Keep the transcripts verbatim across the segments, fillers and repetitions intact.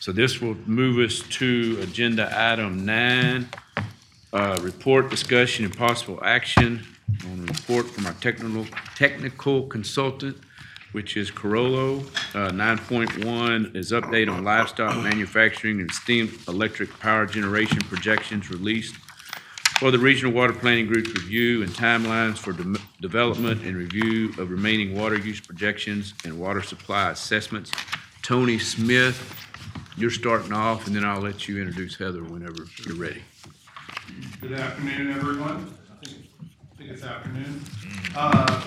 So this will move us to agenda item nine, uh, report, discussion, and possible action on a report from our technical technical consultant, which is Carollo. Uh, nine point one is update on livestock manufacturing and steam electric power generation projections released for the Regional Water Planning Group's review and timelines for de development and review of remaining water use projections and water supply assessments. Tony Smith, you're starting off, and then I'll let you introduce Heather whenever you're ready. Good afternoon, everyone. I think, I think it's afternoon. Uh,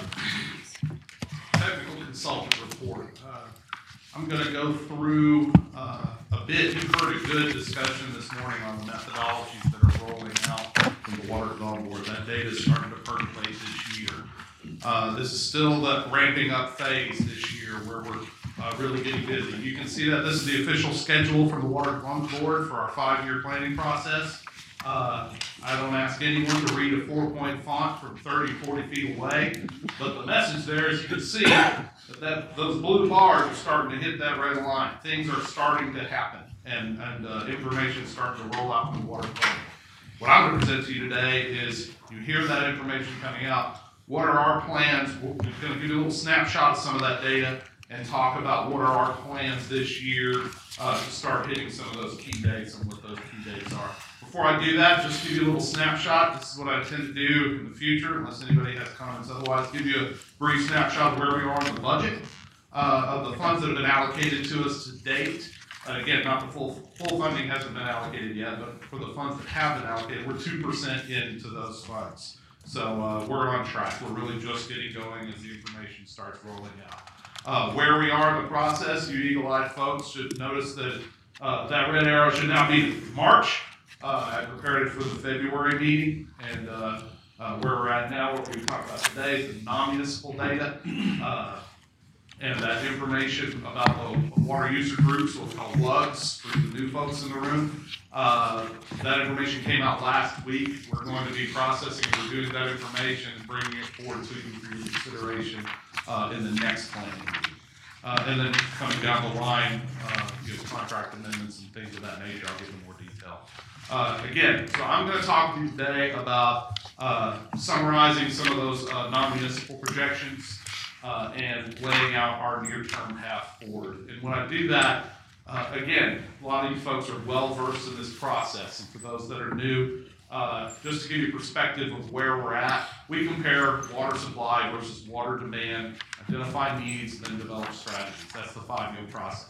technical consultant report. Uh, I'm going to go through uh, a bit. You've heard a good discussion this morning on the methodologies that are rolling out from the Water Development Board. That data is starting to percolate this year. Uh, this is still the ramping up phase this year where we're uh, really getting busy. You can see that this is the official schedule from the Water Development Board for our five-year planning process. Uh, I don't ask anyone to read a four-point font from thirty, forty feet away, but the message there, as you can see, that, that those blue bars are starting to hit that red line. Things are starting to happen, and, and uh, information is starting to roll out from the water department. What I'm going to present to you today is, you hear that information coming out, what are our plans? We're going to give you a little snapshot of some of that data and talk about what are our plans this year uh, to start hitting some of those key dates and what those key dates are. Before I do that, just give you a little snapshot. This is what I intend to do in the future, unless anybody has comments. Otherwise, give you a brief snapshot of where we are in the budget, uh, of the funds that have been allocated to us to date. Uh, again, not the full full funding hasn't been allocated yet, but for the funds that have been allocated, we're two percent into those funds. So uh, we're on track. We're really just getting going as the information starts rolling out. Uh, where we are in the process, you eagle-eyed folks should notice that uh, that red arrow should now be March. Uh, I prepared it for the February meeting, and uh, uh, where we're at now, what we talk about today is the non-municipal data, uh, and that information about the water user groups, what we call W U Gs, for the new folks in the room. Uh, that information came out last week. We're going to be processing and reviewing that information and bringing it forward to you for your consideration uh, in the next planning meeting. Uh, and then coming down the line, uh, you know, contract amendments and things of that nature. I'll give you more detail. Uh, again, so I'm going to talk to you today about uh, summarizing some of those uh, non-municipal projections uh, and laying out our near-term path forward. And when I do that, uh, again, a lot of you folks are well-versed in this process. And for those that are new, uh, just to give you perspective of where we're at, we compare water supply versus water demand, identify needs, and then develop strategies. That's the five-year process.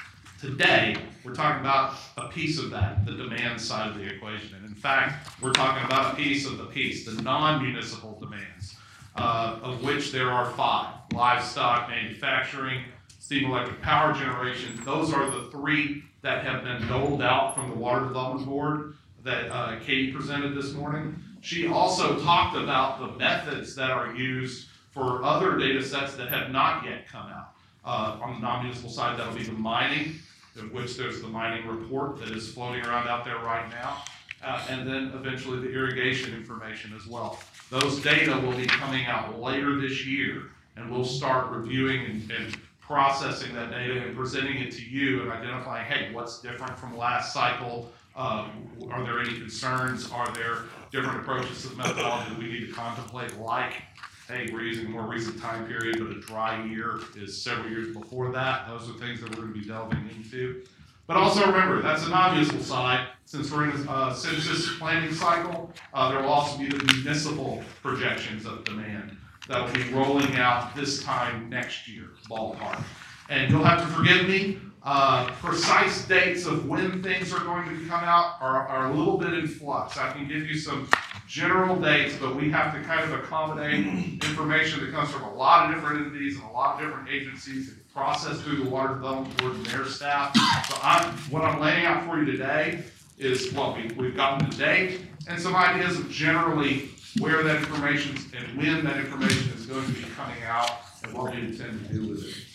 Today, we're talking about a piece of that, the demand side of the equation. And in fact, we're talking about a piece of the piece, the non-municipal demands, uh, of which there are five. Livestock manufacturing, steam electric power generation. Those are the three that have been doled out from the Water Development Board that uh, Katie presented this morning. She also talked about the methods that are used for other data sets that have not yet come out. Uh, on the non-municipal side, that'll be the mining, in which there's the mining report that is floating around out there right now, uh, and then eventually the irrigation information as well. Those data will be coming out later this year, and we'll start reviewing and, and processing that data and presenting it to you and identifying, hey, what's different from last cycle? Uh, are there any concerns? Are there different approaches to the methodology that we need to contemplate, like, hey, we're using a more recent time period, but a dry year is several years before that. Those are things that we're going to be delving into. But also remember, that's the non-municipal side. Since we're in a uh, census planning cycle, uh, there will also be the municipal projections of demand that will be rolling out this time next year, ballpark. And you'll have to forgive me, uh, precise dates of when things are going to come out are, are a little bit in flux. I can give you some general dates, but we have to kind of accommodate information that comes from a lot of different entities and a lot of different agencies that process through the Water Development Board and their staff. So I'm, what I'm laying out for you today is what we, we've gotten to date and some ideas of generally where that information and when that information is going to be coming out and what we intend to do with it.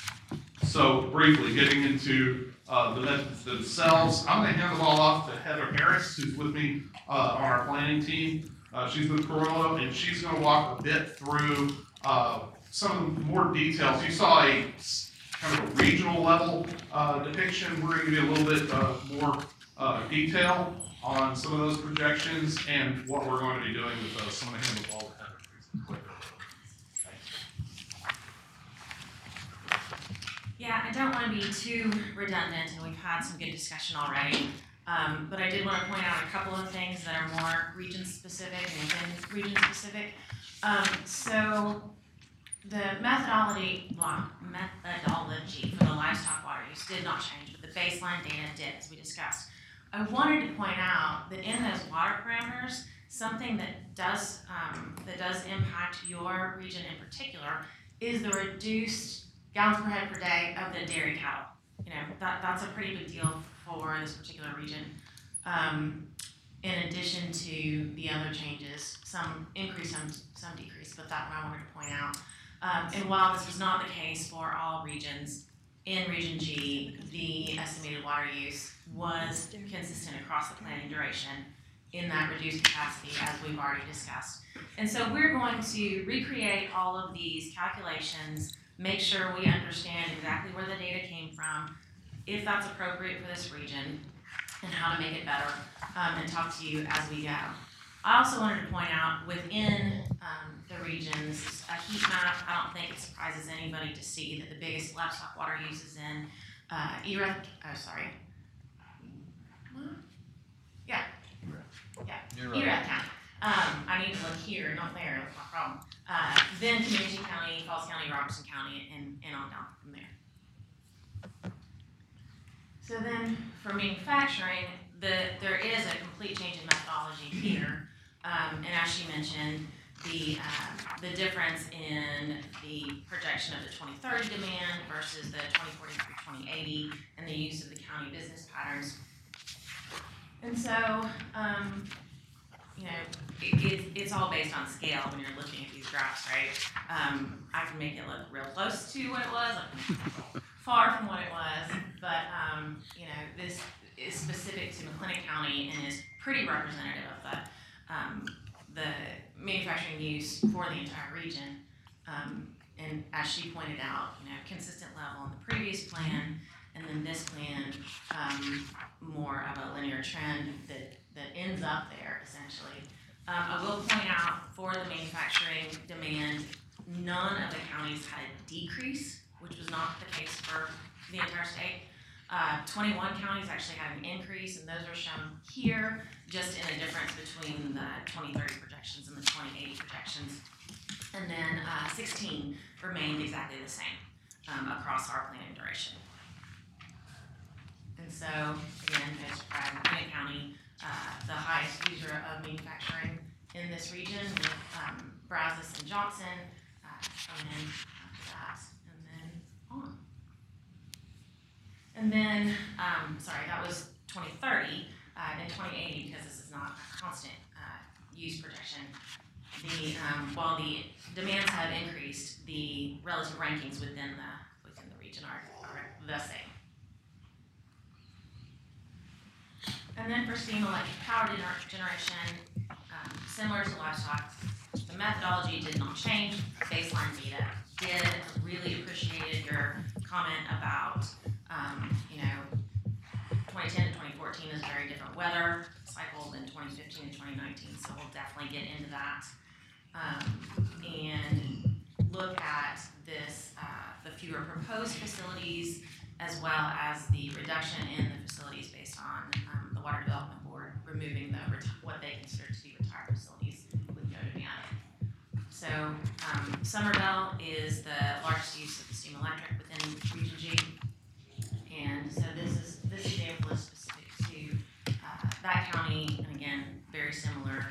So briefly, getting into uh, the methods themselves, I'm going to hand the ball off to Heather Harris, who's with me uh, on our planning team. Uh, she's with Carollo, and she's going to walk a bit through uh, some of the more details. You saw a kind of a regional level uh, depiction. We're going to give you a little bit uh, more uh, detail on some of those projections and what we're going to be doing with those. So I'm going to handle all the header. Yeah, I don't want to be too redundant, and we've had some good discussion already. Um, but I did want to point out a couple of things that are more region-specific and within region-specific. Um, so the methodology, well, methodology for the livestock water use did not change, but the baseline data did, as we discussed. I wanted to point out that in those water parameters, something that does um, that does impact your region in particular is the reduced gallons per head per day of the dairy cattle. You know, that, that's a pretty big deal for this particular region. Um, in addition to the other changes, some increase, some, some decrease, but that one I wanted to point out. Um, and while this was not the case for all regions, in Region G, the estimated water use was consistent across the planning duration in that reduced capacity, as we've already discussed. And so we're going to recreate all of these calculations, make sure we understand exactly where the data came from, if that's appropriate for this region, and how to make it better, um, and talk to you as we go. I also wanted to point out within um, the regions, a heat map. I don't think it surprises anybody to see that the biggest livestock water use is in uh, Erath, oh sorry, yeah, yeah, Erath County. Um, I need to look here, not there, that's my problem. Uh, then Community County, Falls County, Robertson County, and, and on down from there. So then for manufacturing, the, there is a complete change in methodology here. Um, and as she mentioned, the, uh, the difference in the projection of the twenty thirty demand versus the twenty forty through twenty eighty and the use of the county business patterns. And so, um, you know, it, it, it's all based on scale when you're looking at these graphs, right? Um, I can make it look real close to what it was, like far from what it was, but um, you know, this is specific to McLennan County and is pretty representative of the um, the manufacturing use for the entire region. Um, and as she pointed out, you know, consistent level in the previous plan, and then this plan, um, more of a linear trend that, that ends up there, essentially. Um, I will point out for the manufacturing demand, none of the counties had a decrease, which was not the case for the entire state. Uh, twenty-one counties actually had an increase, and those are shown here, just in a difference between the twenty thirty projections and the twenty eighty projections. And then uh, sixteen remained exactly the same um, across our planning duration. And so, again, as McLennan County, uh, the highest user of manufacturing in this region, with um, Brazos and Johnson uh, coming in after that, and then on. And then, um, sorry, that was twenty thirty, uh, and twenty eighty, because this is not a constant uh, use projection. The um, while the demands have increased, the relative rankings within the within the region are, are the same. And then for steam electric power gener generation, um, similar to livestock, the methodology did not change. Baseline data did. Really appreciated your comment about, um, you know, twenty ten to twenty fourteen is very different weather cycle than twenty fifteen to twenty nineteen, so we'll definitely get into that. Um, and look at this, uh, the fewer proposed facilities, as well as the reduction in the facilities based on um, the Water Development Board removing the what they consider to be retired facilities with no demand. So um, Somerville is the largest use of the steam electric within Region G, and so this is this example is specific to uh, that county, and again, very similar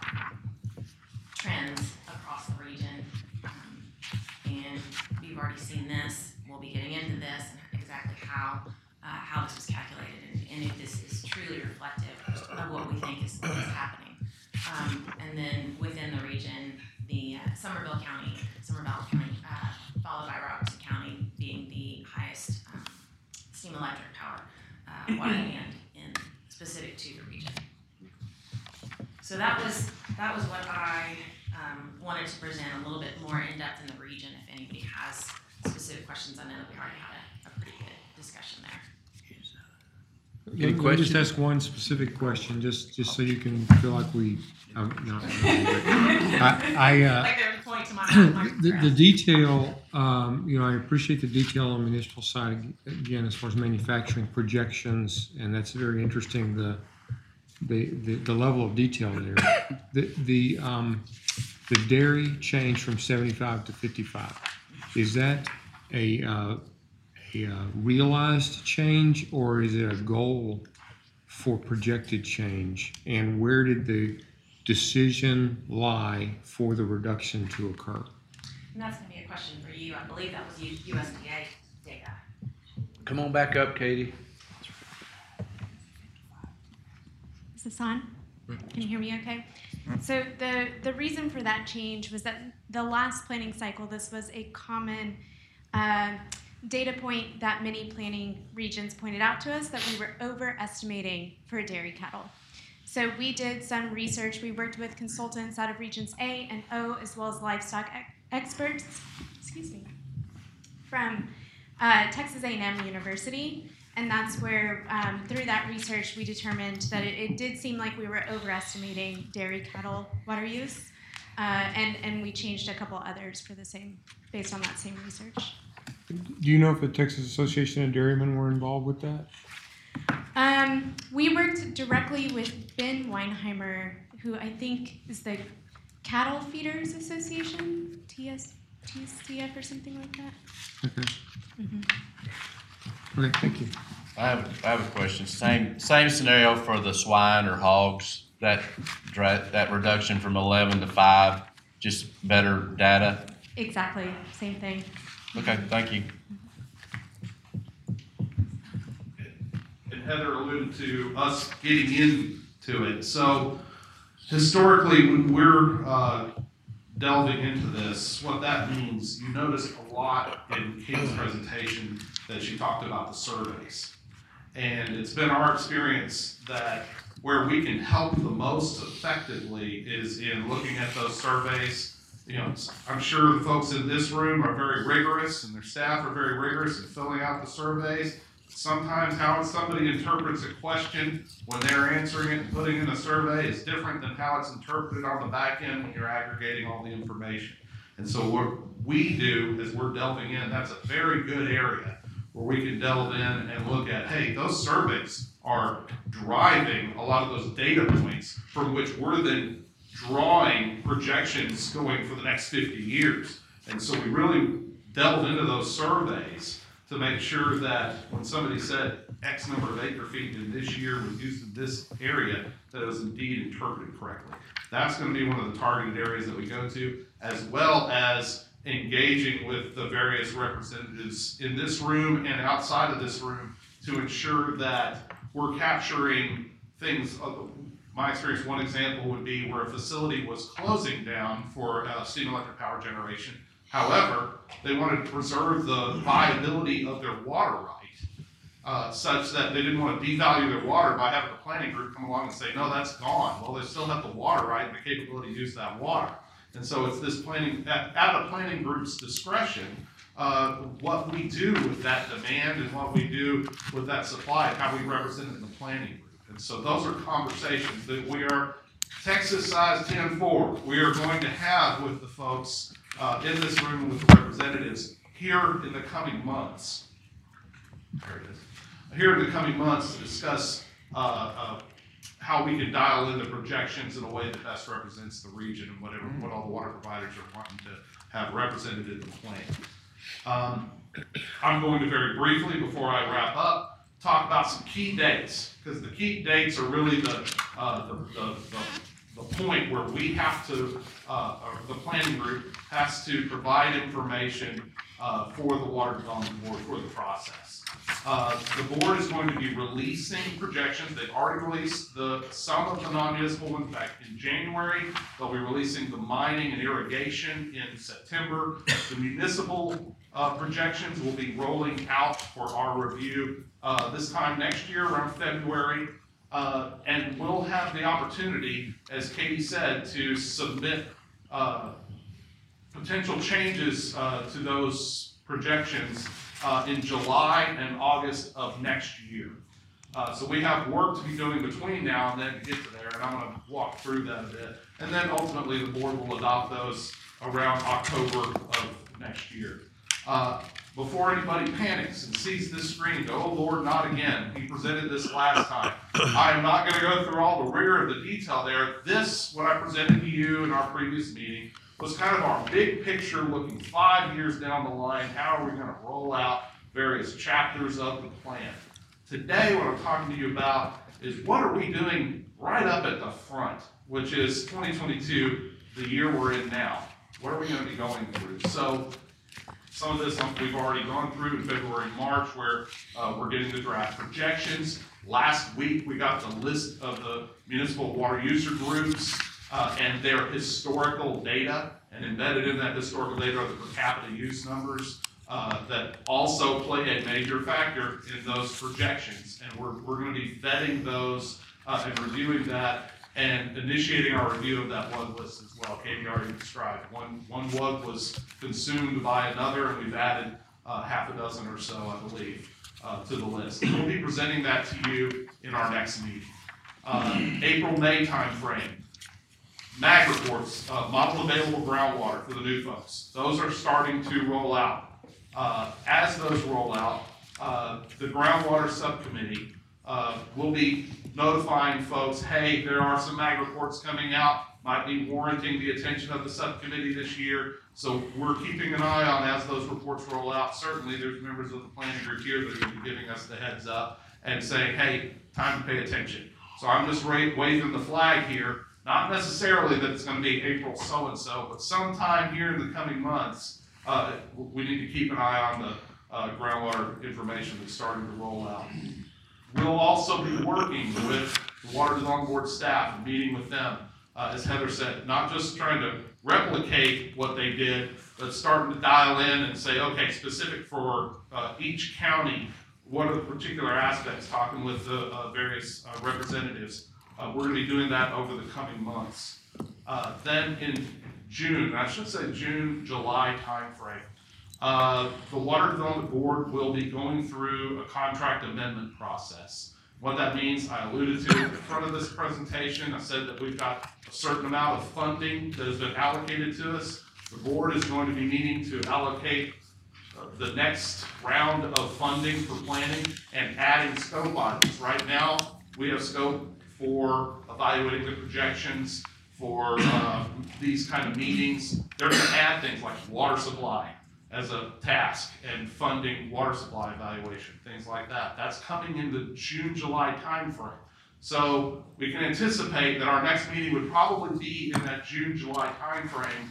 trends across the region. Um, and we've already seen this. We'll be getting into this and exactly how uh, how this was calculated, and, and if this is truly reflective of what we think is, is happening. Um, and then within the region, the uh, Somerville County, Somerville County, uh, followed by Robertson County, being the highest um, steam electric power uh, water demand in specific to the region. So that was that was what I um, wanted to present a little bit more in depth in the region. If anybody has specific questions, I know that we already had a, a pretty good discussion there. Any Let me just questions? ask one specific question, just, just so you can feel like we, um, not, I, I, uh, Like they're pointing to my, my the, the graph. detail, um, you know, I appreciate the detail on the municipal side, again, as far as manufacturing projections, and that's very interesting, the, the, the, the level of detail there. The, the, um, the dairy changed from seventy-five to fifty-five. Is that a, uh, a uh, realized change, or is it a goal for projected change? And where did the decision lie for the reduction to occur? And that's gonna be a question for you. I believe that was U- USDA data. Come on back up, Katie. Is this on? Can you hear me okay? So the, the reason for that change was that the last planning cycle, this was a common uh, data point that many planning regions pointed out to us, that we were overestimating for dairy cattle. So we did some research. We worked with consultants out of Regions A and O, as well as livestock ex- experts, excuse me, from uh, Texas A and M University. And that's where, um, through that research, we determined that it, it did seem like we were overestimating dairy cattle water use. Uh, and, and we changed a couple others for the same, based on that same research. Do you know if the Texas Association of Dairymen were involved with that? Um, we worked directly with Ben Weinheimer, who I think is the Cattle Feeders Association, T S, T S T F or something like that. Okay. Mm-hmm. Okay, thank you. I have, I have a question. Same, same scenario for the swine or hogs, that, dra- that reduction from eleven to five, just better data? Exactly, same thing. Okay, thank you. And Heather alluded to us getting into it. So historically, when we're uh, delving into this, what that means, you notice a lot in Katie's presentation that she talked about the surveys. And it's been our experience that where we can help the most effectively is in looking at those surveys. You know, I'm sure the folks in this room are very rigorous and their staff are very rigorous in filling out the surveys. Sometimes how somebody interprets a question when they're answering it and putting in a survey is different than how it's interpreted on the back end when you're aggregating all the information. And so what we do is we're delving in, that's a very good area where we can delve in and look at, hey, those surveys are driving a lot of those data points from which we're then drawing projections going for the next fifty years. And so we really delve into those surveys to make sure that when somebody said X number of acre feet in this year was used in this area, that it was indeed interpreted correctly. That's going to be one of the targeted areas that we go to, as well as engaging with the various representatives in this room and outside of this room to ensure that we're capturing things. My experience, one example would be where a facility was closing down for uh, steam electric power generation. However, they wanted to preserve the viability of their water right, uh, such that they didn't want to devalue their water by having the planning group come along and say, no, that's gone. Well, they still have the water right and the capability to use that water. And so it's this planning, at, at a planning group's discretion, uh, what we do with that demand and what we do with that supply and how we represent it in the planning group. And so those are conversations that we are, Texas size ten four, we are going to have with the folks uh, in this room with the representatives here in the coming months. There it is. Here in the coming months to discuss uh, uh, how we can dial in the projections in a way that best represents the region and whatever what all the water providers are wanting to have represented in the plan. Um, I'm going to very briefly, before I wrap up, talk about some key dates, because the key dates are really the, uh, the, the, the, the point where we have to, uh, or the planning group has to provide information uh, for the Water Development Board for the process. Uh, the board is going to be releasing projections. They've already released the some of the non-municipal ones back in January. They'll be releasing the mining and irrigation in September. The municipal uh, projections will be rolling out for our review uh, this time next year, around February. Uh, and we'll have the opportunity, as Katie said, to submit uh, potential changes uh, to those projections uh, in July and August of next year. Uh, so we have work to be doing between now and then to get to there, and I'm going to walk through that a bit. And then ultimately the board will adopt those around October of next year. Uh, before anybody panics and sees this screen, go, oh Lord, not again. He presented this last time. I am not going to go through all the rear of the detail there. This, what I presented to you in our previous meeting, was kind of our big picture looking five years down the line. How are we going to roll out various chapters of the plan? Today, what I'm talking to you about is what are we doing right up at the front, which is twenty twenty-two, the year we're in now. What are we going to be going through? So some of this we've already gone through in February and March, where uh, we're getting the draft projections. Last week, we got the list of the municipal water user groups uh, and their historical data, and embedded in that historical data are the per capita use numbers uh, that also play a major factor in those projections. And we're, we're going to be vetting those uh, and reviewing that and initiating our review of that W U G list as well. Katie already described. One, one W U G was consumed by another, and we've added uh, half a dozen or so, I believe, uh, to the list. We'll be presenting that to you in our next meeting. Uh, April, May timeframe. M A G reports, uh, model available groundwater for the new folks. Those are starting to roll out. Uh, as those roll out, uh, the groundwater subcommittee uh, will be notifying folks, hey, there are some M A G reports coming out, might be warranting the attention of the subcommittee this year. So we're keeping an eye on as those reports roll out. Certainly there's members of the planning group here that are going to be giving us the heads up and saying, hey, time to pay attention. So I'm just waving the flag here. Not necessarily that it's going to be April so-and-so, but sometime here in the coming months, uh, we need to keep an eye on the uh, groundwater information that's starting to roll out. We'll also be working with the Water Development Board staff and meeting with them, uh, as Heather said, not just trying to replicate what they did, but starting to dial in and say, okay, specific for uh, each county, what are the particular aspects, talking with the uh, various uh, representatives. Uh, we're going to be doing that over the coming months. Uh, then in June, I should say June, July timeframe, uh, the Water Development Board will be going through a contract amendment process. What that means, I alluded to in front of this presentation. I said that we've got a certain amount of funding that has been allocated to us. The board is going to be needing to allocate uh, the next round of funding for planning and adding scope items. Right now, we have scope for evaluating the projections, for uh, these kind of meetings. They're going to add things like water supply as a task and funding water supply evaluation, things like that. That's coming in the June, July timeframe. So we can anticipate that our next meeting would probably be in that June, July timeframe.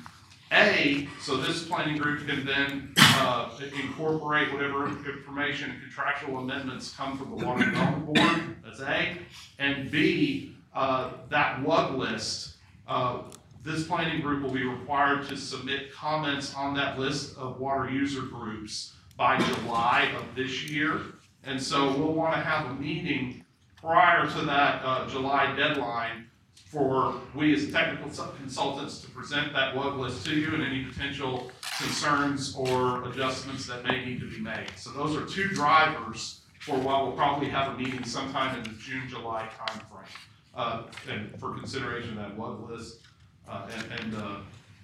A, so this planning group can then uh, incorporate whatever information and contractual amendments come from the Water Development Board, that's A. And B, uh, that W U G list, uh, this planning group will be required to submit comments on that list of water user groups by July of this year. And so we'll want to have a meeting prior to that uh, July deadline for we as technical consultants to present that W U G list to you and any potential concerns or adjustments that may need to be made. So those are two drivers for why we'll probably have a meeting sometime in the June, July timeframe, uh, and for consideration of that W U G list uh, and, and uh,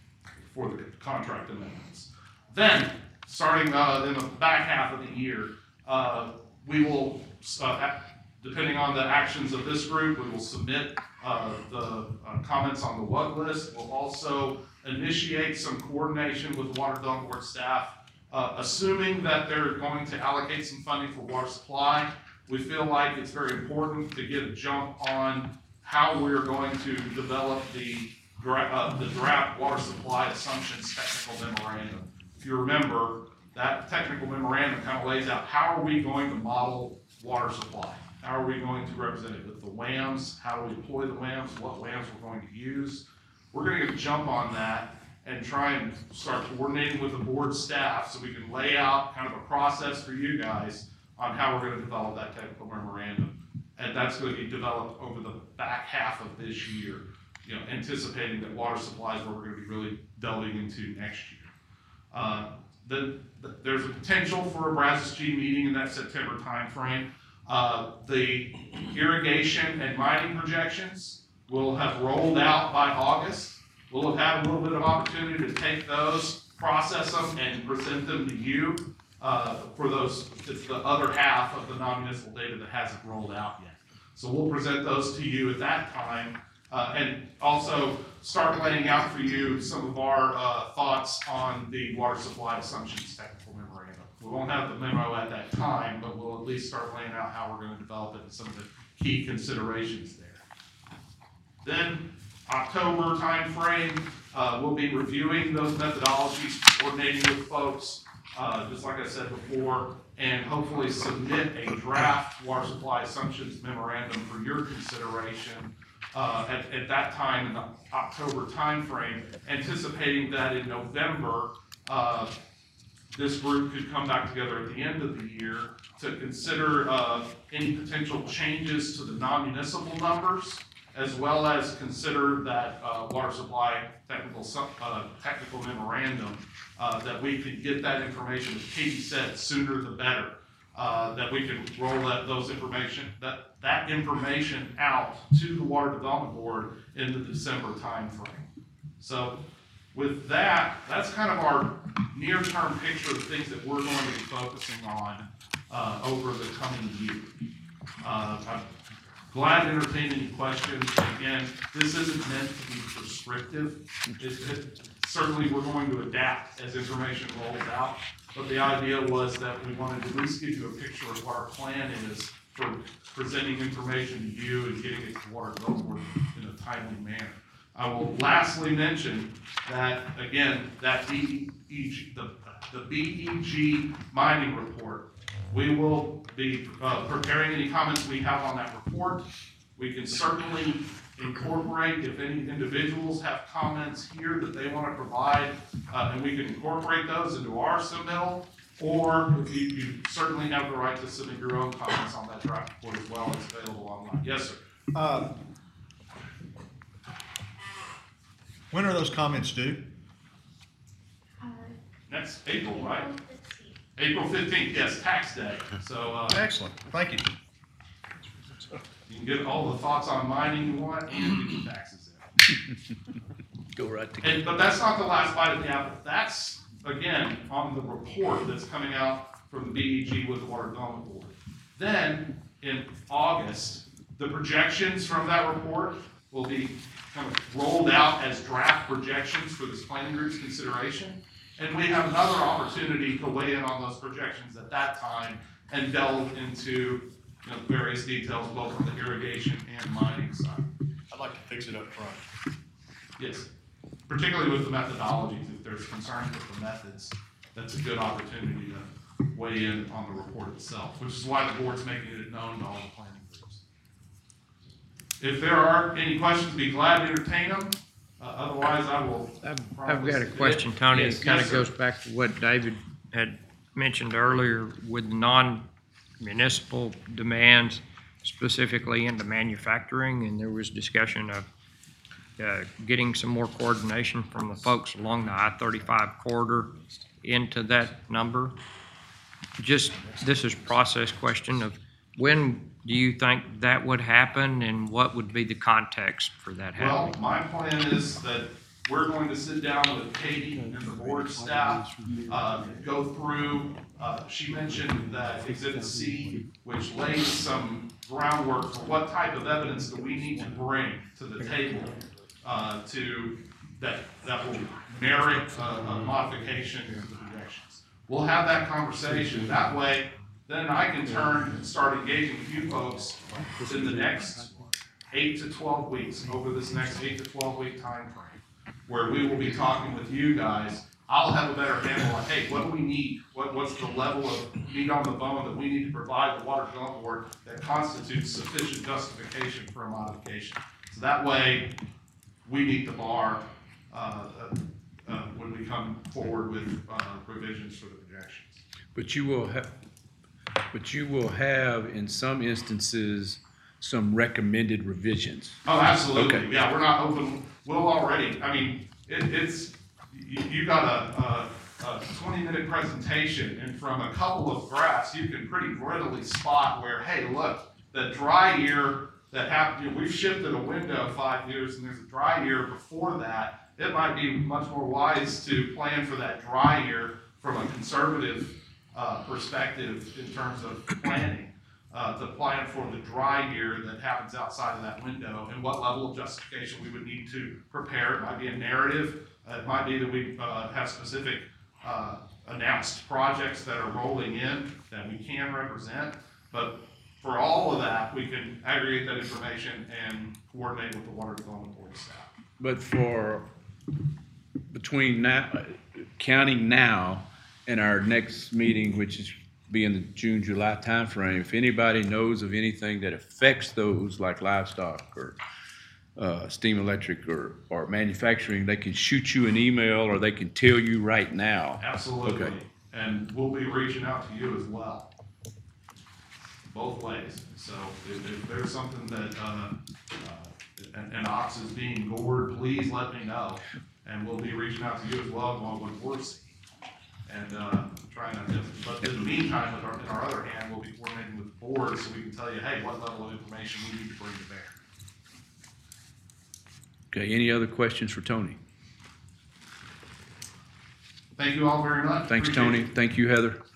for the contract amendments. Then, starting uh, in the back half of the year, uh, we will, uh, depending on the actions of this group, we will submit uh, the uh, comments on the W U G list. We'll also initiate some coordination with the Water Development Board staff, uh, assuming that they're going to allocate some funding for water supply. We feel like it's very important to get a jump on how we're going to develop the, uh, the draft water supply assumptions technical memorandum. If you remember, that technical memorandum kind of lays out how are we going to model water supply? How are we going to represent it with the W A Ms? How do we deploy the W A Ms? What W A Ms we're going to use? We're going to get a jump on that and try and start coordinating with the board staff so we can lay out kind of a process for you guys on how we're going to develop that technical memorandum. And that's going to be developed over the back half of this year, you know, anticipating that water supply is what we're going to be really delving into next year. Uh, the, the, there's a potential for a Brazos G meeting in that September timeframe. Uh, the irrigation and mining projections will have rolled out by August. We'll have had a little bit of opportunity to take those, process them, and present them to you uh, for those. It's the other half of the non-municipal data that hasn't rolled out yet. So we'll present those to you at that time, uh, and also start laying out for you some of our uh, thoughts on the water supply assumptions technical memorandum. We won't have the memo at that time, but we'll at least start laying out how we're going to develop it and some of the key considerations there. Then October timeframe, uh, we'll be reviewing those methodologies, coordinating with folks, uh, just like I said before, and hopefully submit a draft water supply assumptions memorandum for your consideration uh, at, at that time in the October timeframe, anticipating that in November, uh, this group could come back together at the end of the year to consider uh, any potential changes to the non-municipal numbers, as well as consider that uh, water supply technical uh, technical memorandum, uh, that we could get that information, as Katie said, sooner the better. Uh, that we can roll that those information that that information out to the Water Development Board in the December timeframe. So, with that, that's kind of our near-term picture of things that we're going to be focusing on uh, over the coming year. Uh, I'm glad to entertain any questions. Again, this isn't meant to be prescriptive. It, it, certainly, we're going to adapt as information rolls out. But the idea was that we wanted to at least give you a picture of what our plan is for presenting information to you and getting it to Water Development Board in a timely manner. I will lastly mention that, again, that B E G, the, the B E G mining report, we will be uh, preparing any comments we have on that report. We can certainly incorporate, if any individuals have comments here that they want to provide, uh, and we can incorporate those into our submittal, or if you, you certainly have the right to submit your own comments on that draft report as well. It's available online. Yes, sir. Uh, When are those comments due? Next April, right? April fifteenth, yes, tax day. So uh, Excellent, thank you. you can get all the thoughts on mining you want and get the taxes in. Go right together. And, but that's not the last bite of the apple. That's, again, on the report that's coming out from the B E G with the Water Development Board. Then, in August, the projections from that report will be kind of rolled out as draft projections for this planning group's consideration. And we have another opportunity to weigh in on those projections at that time and delve into, you know, various details, both on the irrigation and mining side. I'd like to fix it up front. Yes, particularly with the methodologies. If there's concerns with the methods, that's a good opportunity to weigh in on the report itself, which is why the board's making it known to all the planning groups. If there are any questions, be glad to entertain them. Uh, otherwise, I will. I've, I've got a question, Tony. Yes, It kind yes, of sir. goes back to what David had mentioned earlier with non-municipal demands, specifically into manufacturing, and there was discussion of uh, getting some more coordination from the folks along the I thirty-five corridor into that number. Just, this is process question of when do you think that would happen, and what would be the context for that Well, happening? my plan is that we're going to sit down with Katie and the board staff, uh, go through, uh, she mentioned that Exhibit C, which lays some groundwork for what type of evidence do we need to bring to the table, uh, to, that, that will merit a, a modification to the projections. We'll have that conversation. That way, then I can turn and start engaging with you folks within the next eight to twelve weeks, over this next eight to twelve week time frame, where we will be talking with you guys. I'll have a better handle on, hey, what do we need? What, what's the level of meat on the bone that we need to provide the Water Development Board that constitutes sufficient justification for a modification? So that way, we meet the bar uh, uh, when we come forward with uh, revisions for the projections. But you will have, but you will have, in some instances, some recommended revisions. Oh, absolutely. Okay. Yeah, we're not open. We'll already, I mean, it, it's, you, you got a, a a twenty-minute presentation, and from a couple of graphs, you can pretty readily spot where, hey, look, the dry year that happened, you know, we've shifted a window five years, and there's a dry year before that. It might be much more wise to plan for that dry year from a conservative uh, perspective in terms of planning, uh, to plan for the dry year that happens outside of that window, and what level of justification we would need to prepare. It might be a narrative. Uh, it might be that we uh, have specific uh, announced projects that are rolling in that we can represent. But for all of that, we can aggregate that information and coordinate with the Water Development Board staff. But for, between now, counting now and our next meeting, which is be in the June, July timeframe, if anybody knows of anything that affects those, like livestock or uh, steam electric or, or manufacturing, they can shoot you an email or they can tell you right now. Absolutely. Okay. And we'll be reaching out to you as well. Both ways. So if, if there's something that, uh, uh, an, an ox is being gored, please let me know. And we'll be reaching out to you as well on what we're seeing. And, uh, trying to, but in the meantime, with our, in our other hand, we'll be coordinating with the board so we can tell you, hey, what level of information we need to bring to bear. Okay, any other questions for Tony? Thank you all very much. Thanks, Appreciate Tony. it. Thank you, Heather.